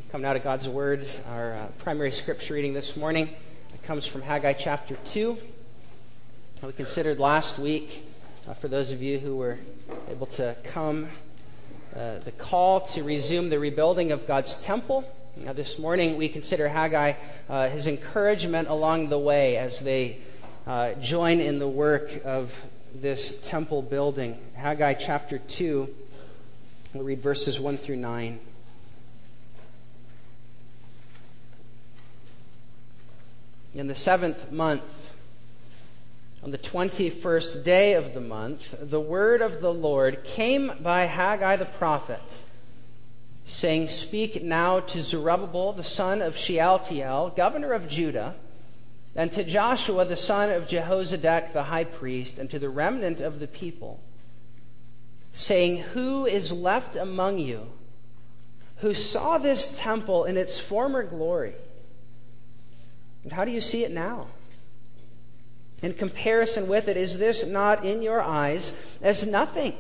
Coming out of God's Word, our primary scripture reading this morning comes from Haggai chapter 2. We considered last week, for those of you who were able to come, the call to resume the rebuilding of God's temple. This morning we consider Haggai, his encouragement along the way as they join in the work of this temple building. Haggai chapter 2, we'll read verses 1 through 9. In the 7th month, on the 21st day of the month, the word of the Lord came by Haggai the prophet, saying, "Speak now to Zerubbabel the son of Shealtiel, governor of Judah, and to Joshua the son of Jehozadak the high priest, and to the remnant of the people, saying, Who is left among you who saw this temple in its former glory? And how do you see it now? In comparison with it, is this not in your eyes as nothing?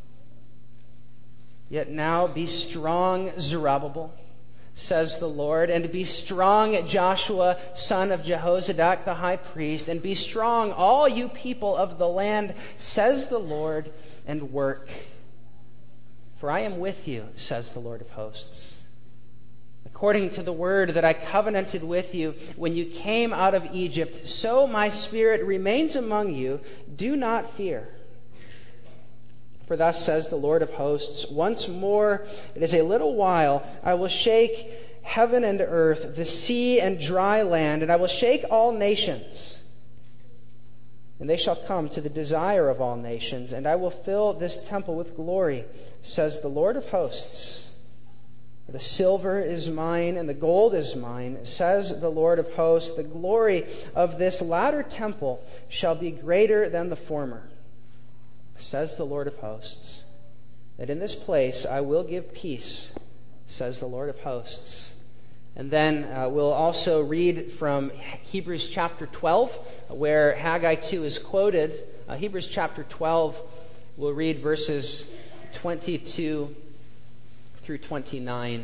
Yet now be strong, Zerubbabel, says the Lord, and be strong, Joshua, son of Jehozadak the high priest, and be strong, all you people of the land, says the Lord, and work. For I am with you, says the Lord of hosts. According to the word that I covenanted with you when you came out of Egypt, so my spirit remains among you. Do not fear. For thus says the Lord of hosts, once more, it is a little while, I will shake heaven and earth, the sea and dry land, and I will shake all nations. And they shall come to the desire of all nations, and I will fill this temple with glory, says the Lord of hosts. The silver is mine, and the gold is mine, says the Lord of hosts. The glory of this latter temple shall be greater than the former, says the Lord of hosts. That in this place I will give peace, says the Lord of hosts. And then we'll also read from Hebrews chapter 12, where Haggai 2 is quoted. Hebrews chapter 12, we'll read verses 22 through 29.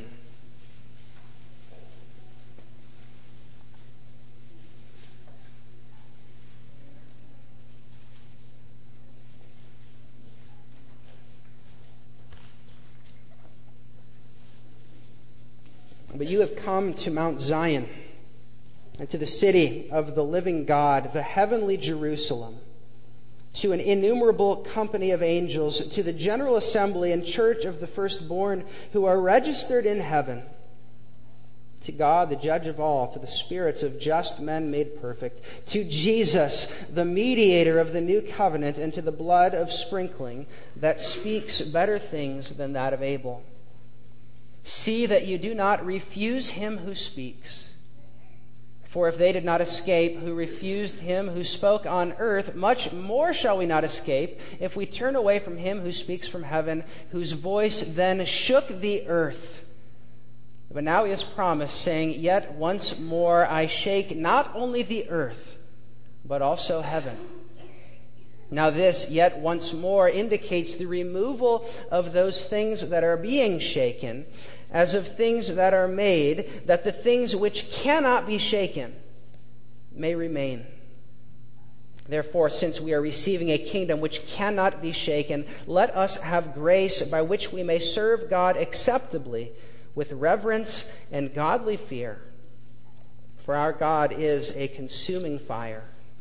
But you have come to Mount Zion, and to the city of the living God, the heavenly Jerusalem, to an innumerable company of angels, to the general assembly and church of the firstborn who are registered in heaven, to God, the judge of all, to the spirits of just men made perfect, to Jesus, the mediator of the new covenant, and to the blood of sprinkling that speaks better things than that of Abel. See that you do not refuse him who speaks. For if they did not escape who refused him who spoke on earth, much more shall we not escape if we turn away from him who speaks from heaven, whose voice then shook the earth. But now he has promised, saying, Yet once more I shake not only the earth, but also heaven. Now this, yet once more, indicates the removal of those things that are being shaken, as of things that are made, that the things which cannot be shaken may remain. Therefore, since we are receiving a kingdom which cannot be shaken, let us have grace by which we may serve God acceptably with reverence and godly fear. For our God is a consuming fire.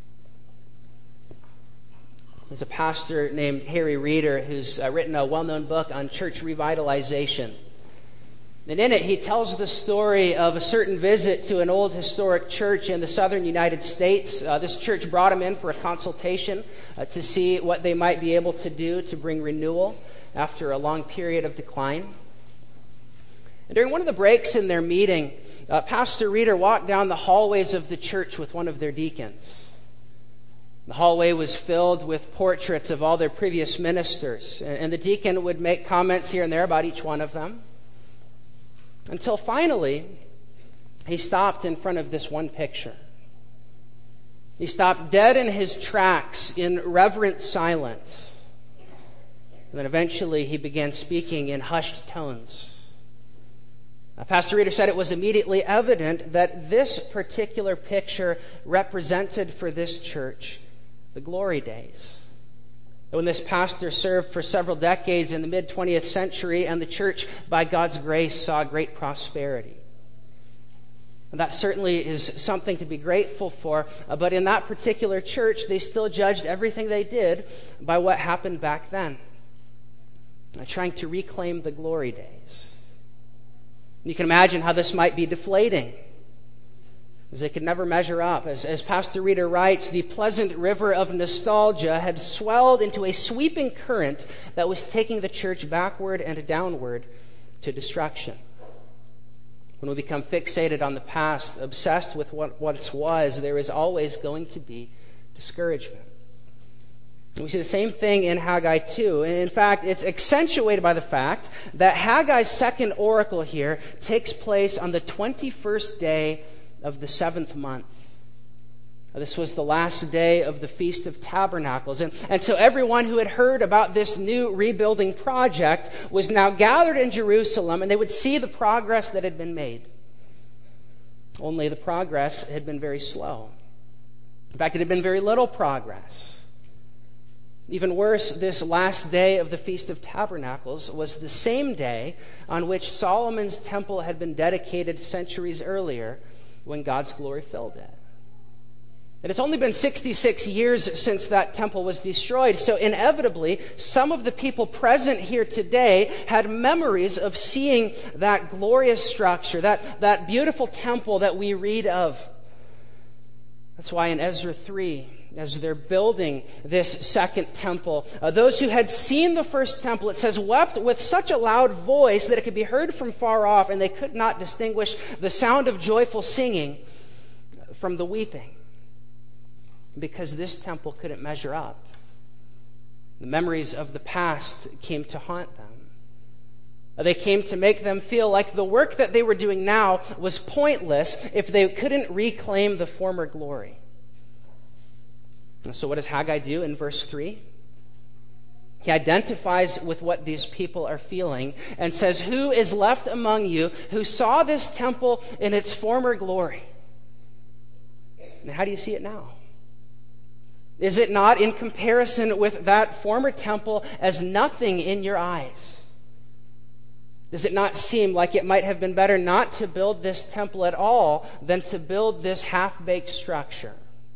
There's a pastor named Harry Reeder who's written a well-known book on church revitalization. And in it, he tells the story of a certain visit to an old historic church in the southern United States. This church brought him in for a consultation to see what they might be able to do to bring renewal after a long period of decline. And during one of the breaks in their meeting, Pastor Reeder walked down the hallways of the church with one of their deacons. The hallway was filled with portraits of all their previous ministers, and the deacon would make comments here and there about each one of them. Until finally, he stopped in front of this one picture. He stopped dead in his tracks in reverent silence. And then eventually he began speaking in hushed tones. Pastor Reeder said it was immediately evident that this particular picture represented for this church the glory days. When this pastor served for several decades in the mid-20th century, and the church, by God's grace, saw great prosperity. And that certainly is something to be grateful for, but in that particular church, they still judged everything they did by what happened back then, trying to reclaim the glory days. You can imagine how this might be deflating, as they could never measure up. As Pastor Reeder writes, the pleasant river of nostalgia had swelled into a sweeping current that was taking the church backward and downward to destruction. When we become fixated on the past, obsessed with what once was, there is always going to be discouragement. We see the same thing in Haggai 2. In fact, it's accentuated by the fact that Haggai's second oracle here takes place on the 21st day of the 7th month. This was the last day of the Feast of Tabernacles. And so everyone who had heard about this new rebuilding project was now gathered in Jerusalem, and they would see the progress that had been made. Only the progress had been very slow. In fact, it had been very little progress. Even worse, this last day of the Feast of Tabernacles was the same day on which Solomon's temple had been dedicated centuries earlier, when God's glory filled it. And it's only been 66 years since that temple was destroyed, so inevitably, some of the people present here today had memories of seeing that glorious structure, that beautiful temple that we read of. That's why in Ezra 3, as they're building this second temple, those who had seen the first temple, it says, wept with such a loud voice that it could be heard from far off, and they could not distinguish the sound of joyful singing from the weeping, because this temple couldn't measure up. The memories of the past came to haunt them. They came to make them feel like the work that they were doing now was pointless if they couldn't reclaim the former glory. So what does Haggai do in verse 3? He identifies with what these people are feeling and says, "Who is left among you who saw this temple in its former glory?" And how do you see it now? Is it not, in comparison with that former temple, as nothing in your eyes? Does it not seem like it might have been better not to build this temple at all than to build this half-baked structure?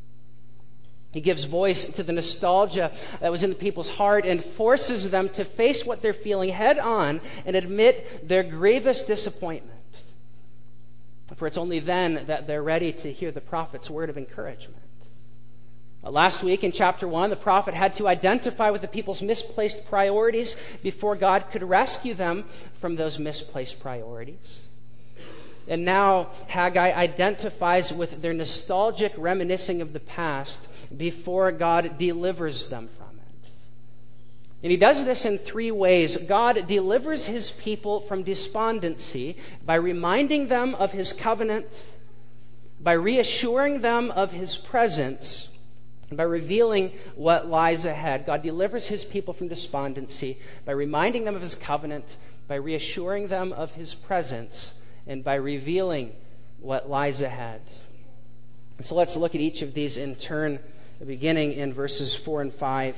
He gives voice to the nostalgia that was in the people's heart and forces them to face what they're feeling head on and admit their grievous disappointment. For it's only then that they're ready to hear the prophet's word of encouragement. Last week in chapter 1, the prophet had to identify with the people's misplaced priorities before God could rescue them from those misplaced priorities. And now Haggai identifies with their nostalgic reminiscing of the past before God delivers them from it. And he does this in three ways. God delivers his people from despondency by reminding them of his covenant, by reassuring them of his presence, and by revealing what lies ahead. God delivers his people from despondency by reminding them of his covenant, by reassuring them of his presence, and by revealing what lies ahead. And so let's look at each of these in turn, beginning in verses 4 and 5.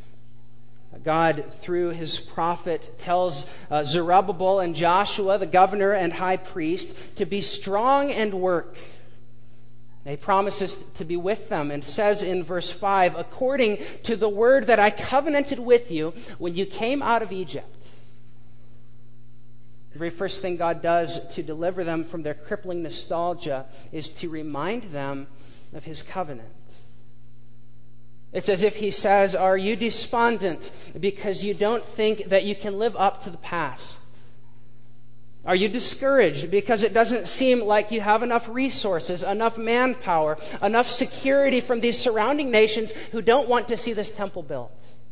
God, through his prophet, tells Zerubbabel and Joshua, the governor and high priest, to be strong and work. He promises to be with them and says in verse 5, according to the word that I covenanted with you when you came out of Egypt. The very first thing God does to deliver them from their crippling nostalgia is to remind them of his covenant. It's as if he says, are you despondent because you don't think that you can live up to the past? Are you discouraged because it doesn't seem like you have enough resources, enough manpower, enough security from these surrounding nations who don't want to see this temple built?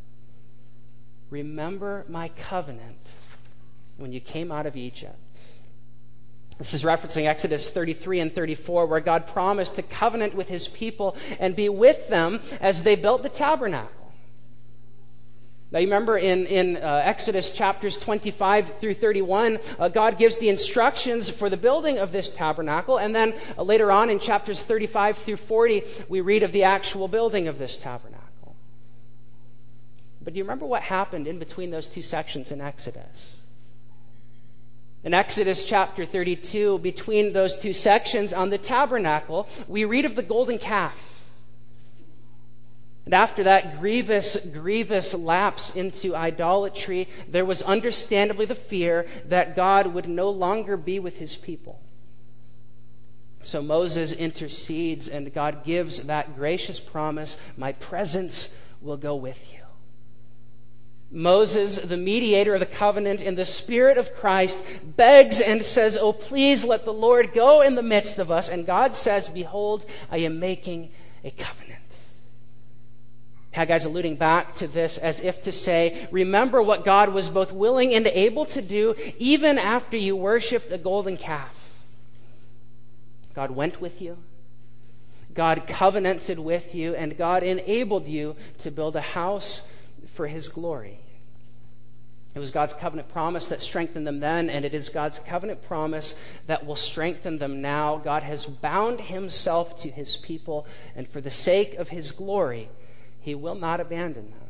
Remember my covenant when you came out of Egypt. This is referencing Exodus 33 and 34, where God promised to covenant with his people and be with them as they built the tabernacle. Now, you remember in Exodus chapters 25 through 31, God gives the instructions for the building of this tabernacle. And then later on in chapters 35 through 40, we read of the actual building of this tabernacle. But do you remember what happened in between those two sections in Exodus? In Exodus chapter 32, between those two sections on the tabernacle, we read of the golden calf. And after that grievous lapse into idolatry, there was understandably the fear that God would no longer be with his people. So Moses intercedes, and God gives that gracious promise, my presence will go with you. Moses, the mediator of the covenant in the Spirit of Christ, begs and says, oh, please let the Lord go in the midst of us. And God says, behold, I am making a covenant. Haggai's alluding back to this as if to say, remember what God was both willing and able to do even after you worshipped a golden calf. God went with you. God covenanted with you, and God enabled you to build a house for his glory. It was God's covenant promise that strengthened them then, and it is God's covenant promise that will strengthen them now. God has bound himself to his people, and for the sake of his glory, he will not abandon them.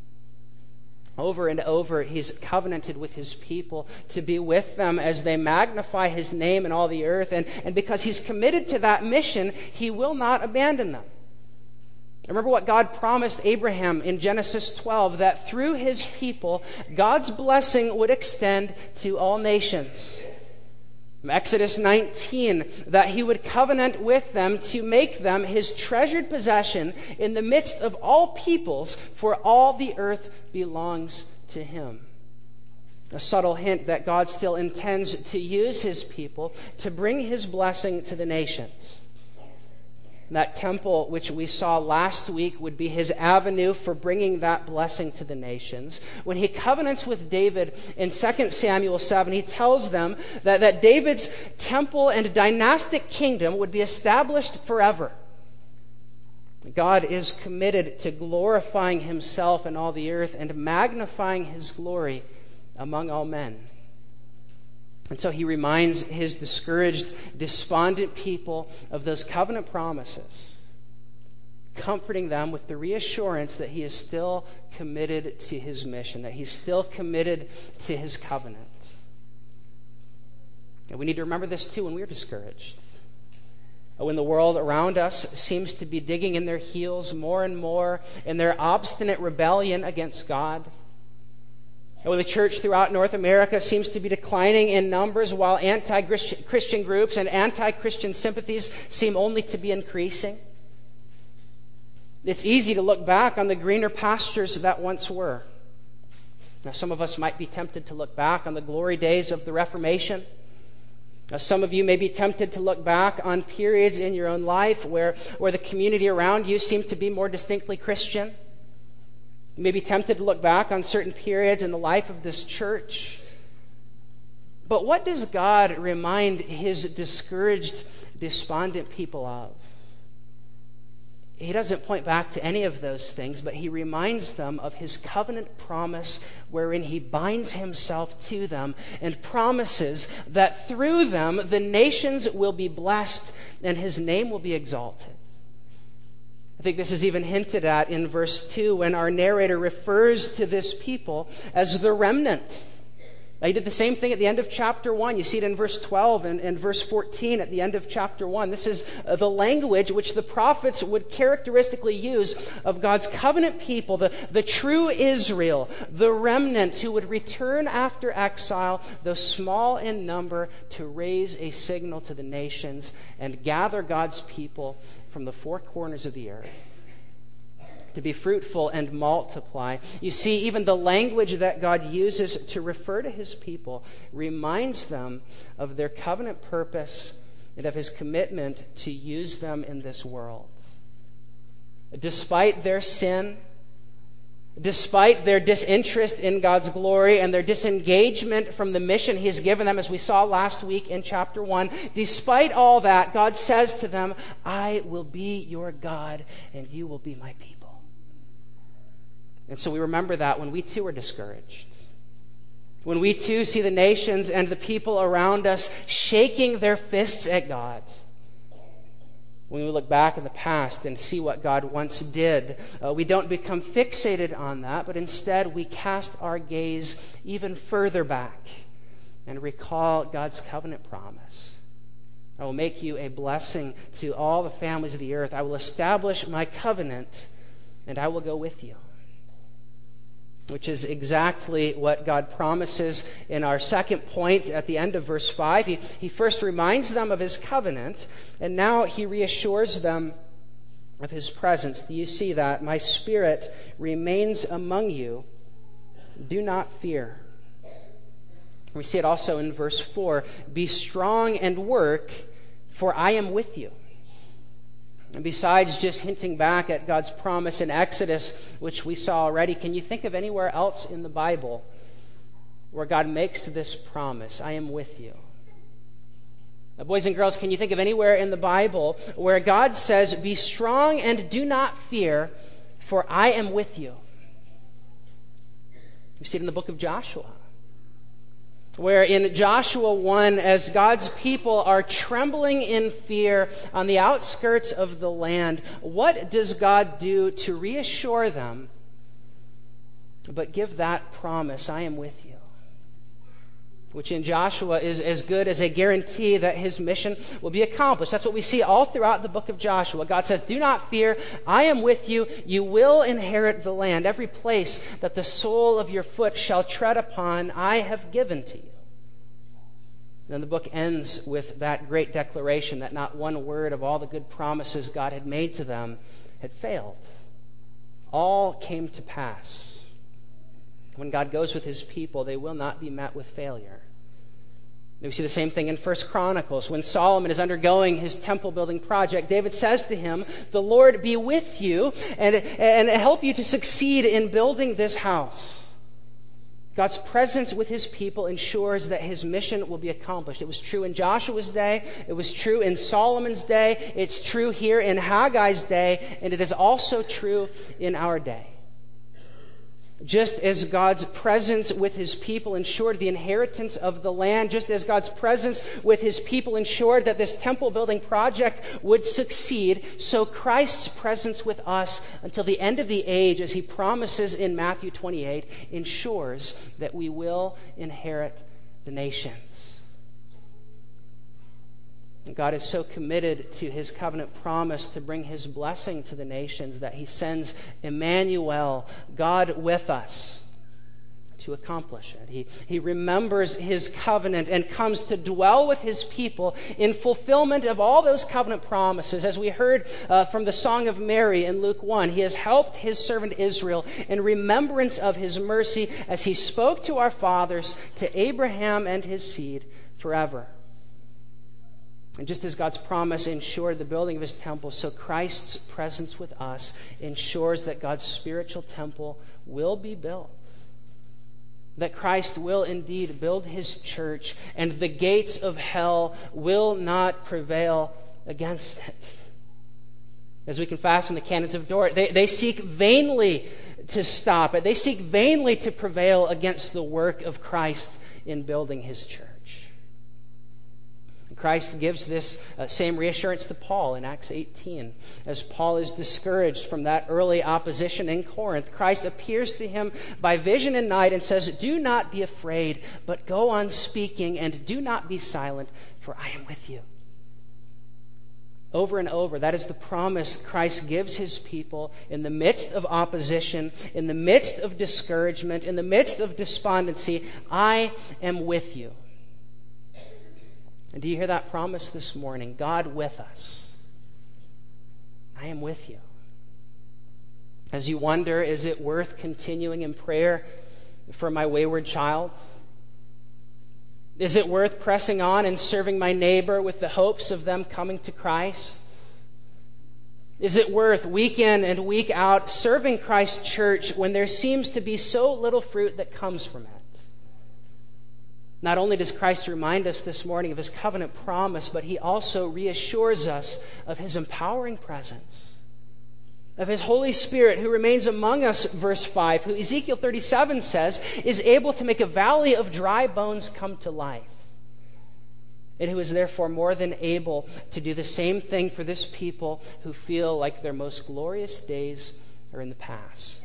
Over and over, he's covenanted with his people to be with them as they magnify his name in all the earth. And because he's committed to that mission, he will not abandon them. Remember what God promised Abraham in Genesis 12, that through his people, God's blessing would extend to all nations. Exodus 19, that he would covenant with them to make them his treasured possession in the midst of all peoples, for all the earth belongs to him. A subtle hint that God still intends to use his people to bring his blessing to the nations. That temple, which we saw last week, would be his avenue for bringing that blessing to the nations. When he covenants with David in 2 Samuel 7, he tells them that David's temple and dynastic kingdom would be established forever. God is committed to glorifying himself in all the earth and magnifying his glory among all men. And so he reminds his discouraged, despondent people of those covenant promises, comforting them with the reassurance that he is still committed to his mission, that he's still committed to his covenant. And we need to remember this too when we're discouraged. When the world around us seems to be digging in their heels more and more in their obstinate rebellion against God. And when the church throughout North America seems to be declining in numbers while anti-Christian groups and anti-Christian sympathies seem only to be increasing, it's easy to look back on the greener pastures that once were. Now, some of us might be tempted to look back on the glory days of the Reformation. Now, some of you may be tempted to look back on periods in your own life where the community around you seemed to be more distinctly Christian. You may be tempted to look back on certain periods in the life of this church. But what does God remind his discouraged, despondent people of? He doesn't point back to any of those things, but he reminds them of his covenant promise wherein he binds himself to them and promises that through them the nations will be blessed and his name will be exalted. I think this is even hinted at in verse 2 when our narrator refers to this people as the remnant. He did the same thing at the end of chapter 1. You see it in verse 12 and verse 14 at the end of chapter 1. This is the language which the prophets would characteristically use of God's covenant people, the true Israel, the remnant who would return after exile, though small in number, to raise a signal to the nations and gather God's people from the four corners of the earth, to be fruitful and multiply. You see, even the language that God uses to refer to his people reminds them of their covenant purpose and of his commitment to use them in this world. Despite their sin, despite their disinterest in God's glory and their disengagement from the mission he's given them, as we saw last week in chapter 1, despite all that, God says to them, I will be your God and you will be my people. And so we remember that when we too are discouraged. When we too see the nations and the people around us shaking their fists at God. When we look back in the past and see what God once did, we don't become fixated on that, but instead we cast our gaze even further back and recall God's covenant promise. I will make you a blessing to all the families of the earth. I will establish my covenant, and I will go with you. Which is exactly what God promises in our second point at the end of verse 5. He first reminds them of his covenant, and now he reassures them of his presence. Do you see that? My Spirit remains among you. Do not fear. We see it also in verse 4. Be strong and work, for I am with you. And besides just hinting back at God's promise in Exodus, which we saw already, can you think of anywhere else in the Bible where God makes this promise? I am with you. Now, boys and girls, can you think of anywhere in the Bible where God says, be strong and do not fear, for I am with you? We see it in the book of Joshua, where in Joshua 1, as God's people are trembling in fear on the outskirts of the land, what does God do to reassure them, but give that promise, I am with you? Which in Joshua is as good as a guarantee that his mission will be accomplished. That's what we see all throughout the book of Joshua. God says, do not fear, I am with you. You will inherit the land. Every place that the sole of your foot shall tread upon, I have given to you. Then the book ends with that great declaration that not one word of all the good promises God had made to them had failed. All came to pass. When God goes with his people, they will not be met with failure. We see the same thing in 1 Chronicles. When Solomon is undergoing his temple building project, David says to him, the Lord be with you and help you to succeed in building this house. God's presence with his people ensures that his mission will be accomplished. It was true in Joshua's day. It was true in Solomon's day. It's true here in Haggai's day. And it is also true in our day. Just as God's presence with his people ensured the inheritance of the land, just as God's presence with his people ensured that this temple building project would succeed, so Christ's presence with us until the end of the age, as he promises in Matthew 28, ensures that we will inherit the nations. God is so committed to his covenant promise to bring his blessing to the nations that he sends Emmanuel, God with us, to accomplish it. He remembers his covenant and comes to dwell with his people in fulfillment of all those covenant promises. As we heard from the Song of Mary in Luke 1, he has helped his servant Israel in remembrance of his mercy as he spoke to our fathers, to Abraham and his seed forever. And just as God's promise ensured the building of his temple, so Christ's presence with us ensures that God's spiritual temple will be built. That Christ will indeed build his church, and the gates of hell will not prevail against it. As we confess in the canons of Dort, they seek vainly to stop it. They seek vainly to prevail against the work of Christ in building his church. Christ gives this same reassurance to Paul in Acts 18. As Paul is discouraged from that early opposition in Corinth, Christ appears to him by vision in night and says, do not be afraid, but go on speaking and do not be silent, for I am with you. Over and over, that is the promise Christ gives his people in the midst of opposition, in the midst of discouragement, in the midst of despondency. I am with you. And do you hear that promise this morning? God with us. I am with you. As you wonder, is it worth continuing in prayer for my wayward child? Is it worth pressing on and serving my neighbor with the hopes of them coming to Christ? Is it worth week in and week out serving Christ's church when there seems to be so little fruit that comes from it? Not only does Christ remind us this morning of his covenant promise, but he also reassures us of his empowering presence. of his Holy Spirit who remains among us, verse 5, who Ezekiel 37 says is able to make a valley of dry bones come to life, and who is therefore more than able to do the same thing for this people who feel like their most glorious days are in the past.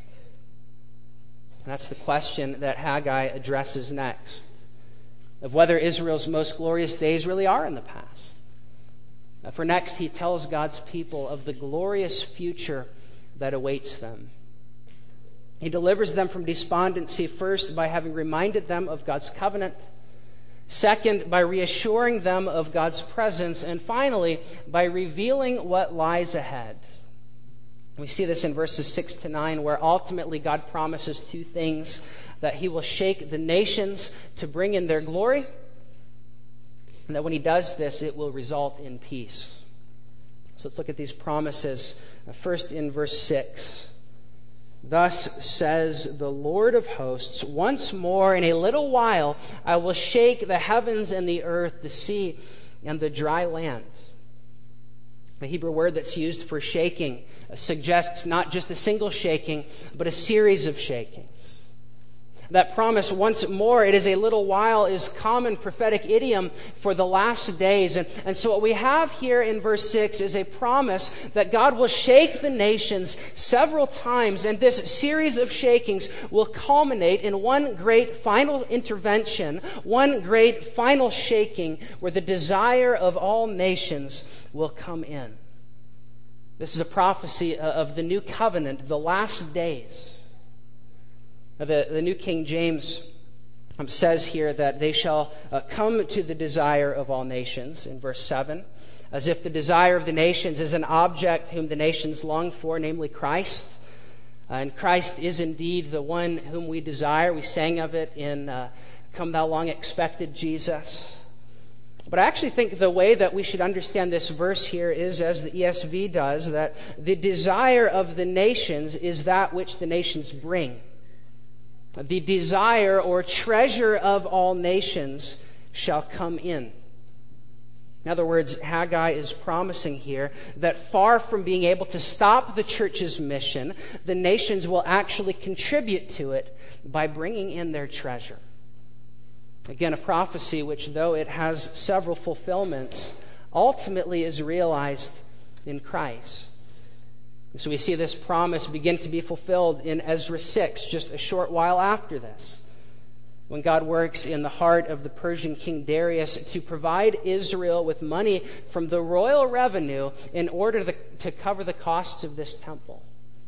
And that's the question that Haggai addresses next, of whether Israel's most glorious days really are in the past. For next, he tells God's people of the glorious future that awaits them. He delivers them from despondency, first by having reminded them of God's covenant, second by reassuring them of God's presence, and finally by revealing what lies ahead. We see this in verses 6 to 9, where ultimately God promises two things: that he will shake the nations to bring in their glory, and that when he does this, it will result in peace. So let's look at these promises. First in verse 6. Thus says the Lord of hosts, once more in a little while I will shake the heavens and the earth, the sea and the dry land. The Hebrew word that's used for shaking suggests not just a single shaking, but a series of shakings. That promise, once more, it is a little while, is common prophetic idiom for the last days. And so what we have here in verse 6 is a promise that God will shake the nations several times, and this series of shakings will culminate in one great final intervention, one great final shaking where the desire of all nations will come in. This is a prophecy of the new covenant, the last days. The New King James says here that they shall come to the desire of all nations, in verse 7, as if the desire of the nations is an object whom the nations long for, namely Christ. And Christ is indeed the one whom we desire. We sang of it in Come Thou Long Expected Jesus. But I actually think the way that we should understand this verse here is, as the ESV does, that the desire of the nations is that which the nations bring. The desire or treasure of all nations shall come in. In other words, Haggai is promising here that far from being able to stop the church's mission, the nations will actually contribute to it by bringing in their treasure. Again, a prophecy which, though it has several fulfillments, ultimately is realized in Christ. So we see this promise begin to be fulfilled in Ezra 6, just a short while after this, when God works in the heart of the Persian king Darius to provide Israel with money from the royal revenue in order to cover the costs of this temple.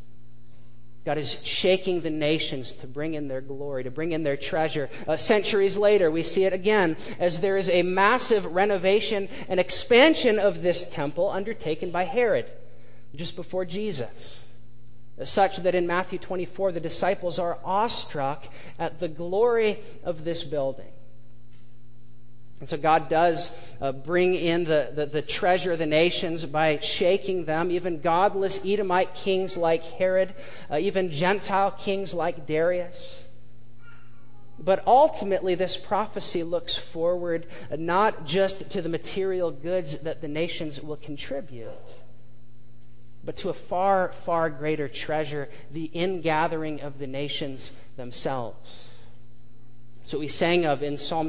God is shaking the nations to bring in their glory, to bring in their treasure. Centuries later, we see it again as there is a massive renovation and expansion of this temple undertaken by Herod just before Jesus, such that in Matthew 24, the disciples are awestruck at the glory of this building. And so God does bring in the treasure of the nations by shaking them, even godless Edomite kings like Herod, even Gentile kings like Darius. But ultimately, this prophecy looks forward not just to the material goods that the nations will contribute, but to a far, far greater treasure, the ingathering of the nations themselves. So we sang of in Psalm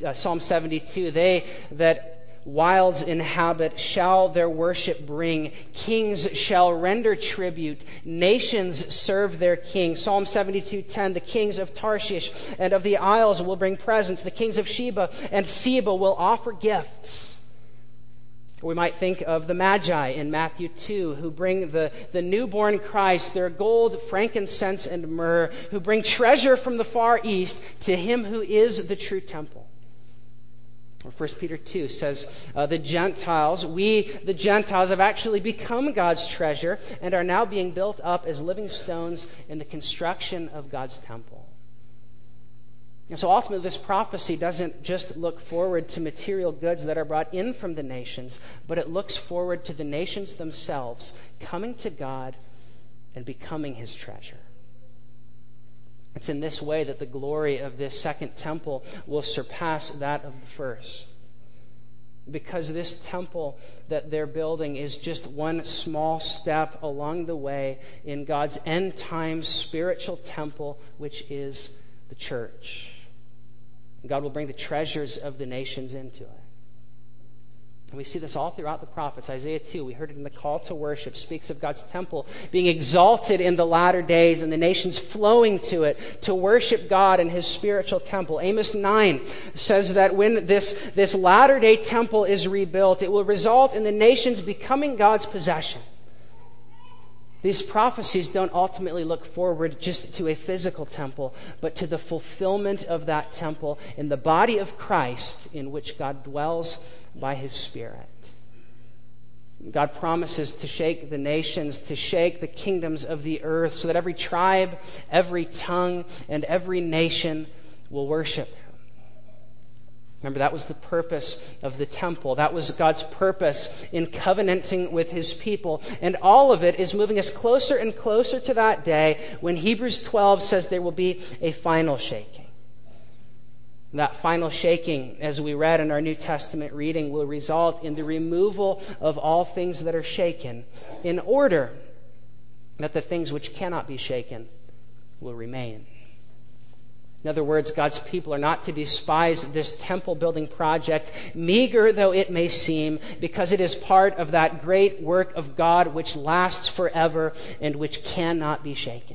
72, they that wilds inhabit shall their worship bring, kings shall render tribute, nations serve their king. Psalm 72:10, the kings of Tarshish and of the isles will bring presents, the kings of Sheba and Seba will offer gifts. We might think of the Magi in Matthew 2, who bring the newborn Christ, their gold, frankincense, and myrrh, who bring treasure from the far east to him who is the true temple. Or 1 Peter 2 says, the Gentiles have actually become God's treasure and are now being built up as living stones in the construction of God's temple. And so ultimately, this prophecy doesn't just look forward to material goods that are brought in from the nations, but it looks forward to the nations themselves coming to God and becoming his treasure. It's in this way that the glory of this second temple will surpass that of the first. because this temple that they're building is just one small step along the way in God's end times spiritual temple, which is the church. God will bring the treasures of the nations into it. And we see this all throughout the prophets. Isaiah 2, we heard it in the call to worship, speaks of God's temple being exalted in the latter days and the nations flowing to it to worship God in his spiritual temple. Amos 9 says that when this latter-day temple is rebuilt, it will result in the nations becoming God's possession. These prophecies don't ultimately look forward just to a physical temple, but to the fulfillment of that temple in the body of Christ in which God dwells by his Spirit. God promises to shake the nations, to shake the kingdoms of the earth, so that every tribe, every tongue, and every nation will worship him. Remember, that was the purpose of the temple. That was God's purpose in covenanting with his people. And all of it is moving us closer and closer to that day when Hebrews 12 says there will be a final shaking. That final shaking, as we read in our New Testament reading, will result in the removal of all things that are shaken, in order that the things which cannot be shaken will remain. In other words, God's people are not to despise this temple building project, meager though it may seem, because it is part of that great work of God which lasts forever and which cannot be shaken.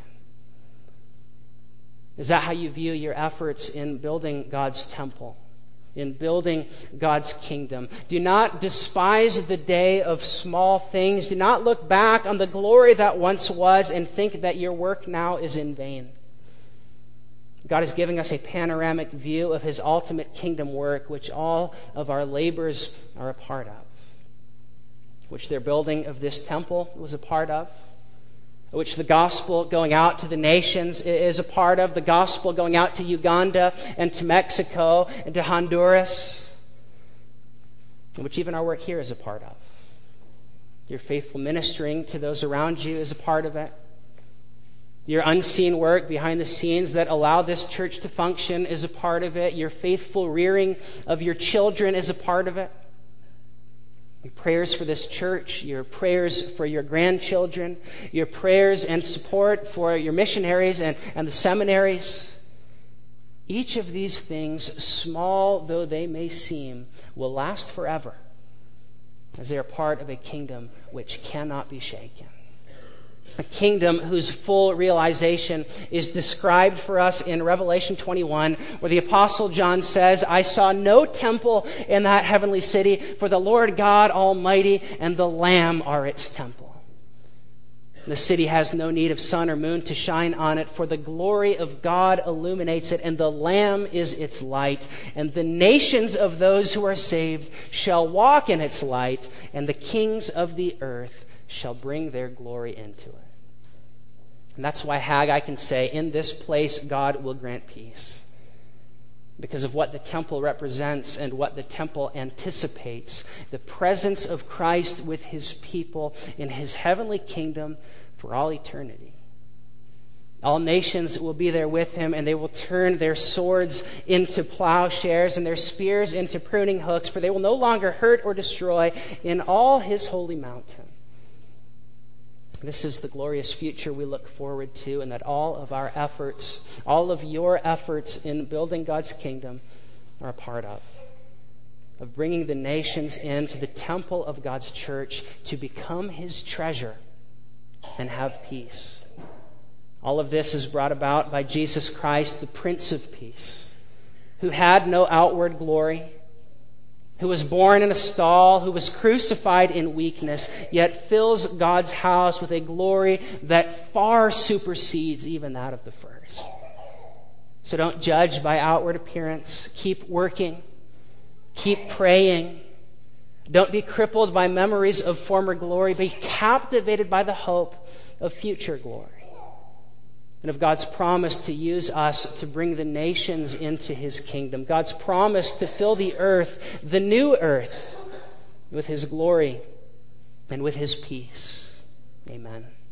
Is that how you view your efforts in building God's temple, in building God's kingdom? Do not despise the day of small things. Do not look back on the glory that once was and think that your work now is in vain. God is giving us a panoramic view of his ultimate kingdom work, which all of our labors are a part of, which their building of this temple was a part of, which the gospel going out to the nations is a part of, the gospel going out to Uganda and to Mexico and to Honduras, which even our work here is a part of. Your faithful ministering to those around you is a part of it. Your unseen work behind the scenes that allow this church to function is a part of it. Your faithful rearing of your children is a part of it. Your prayers for this church, your prayers for your grandchildren, your prayers and support for your missionaries and the seminaries. Each of these things, small though they may seem, will last forever, as they are part of a kingdom which cannot be shaken. A kingdom whose full realization is described for us in Revelation 21, where the Apostle John says, I saw no temple in that heavenly city, for the Lord God Almighty and the Lamb are its temple. The city has no need of sun or moon to shine on it, for the glory of God illuminates it, and the Lamb is its light. And the nations of those who are saved shall walk in its light, and the kings of the earth shall bring their glory into it. And that's why Haggai can say, in this place God will grant peace. Because of what the temple represents and what the temple anticipates, the presence of Christ with his people in his heavenly kingdom for all eternity. All nations will be there with him, and they will turn their swords into plowshares and their spears into pruning hooks, for they will no longer hurt or destroy in all his holy mountain. This is the glorious future we look forward to, and that all of our efforts, all of your efforts in building God's kingdom are a part of bringing the nations into the temple of God's church to become his treasure and have peace. All of this is brought about by Jesus Christ, the Prince of Peace, who had no outward glory, who was born in a stall, who was crucified in weakness, yet fills God's house with a glory that far supersedes even that of the first. So don't judge by outward appearance. Keep working. Keep praying. Don't be crippled by memories of former glory. Be captivated by the hope of future glory, and of God's promise to use us to bring the nations into his kingdom. God's promise to fill the earth, the new earth, with his glory and with his peace. Amen.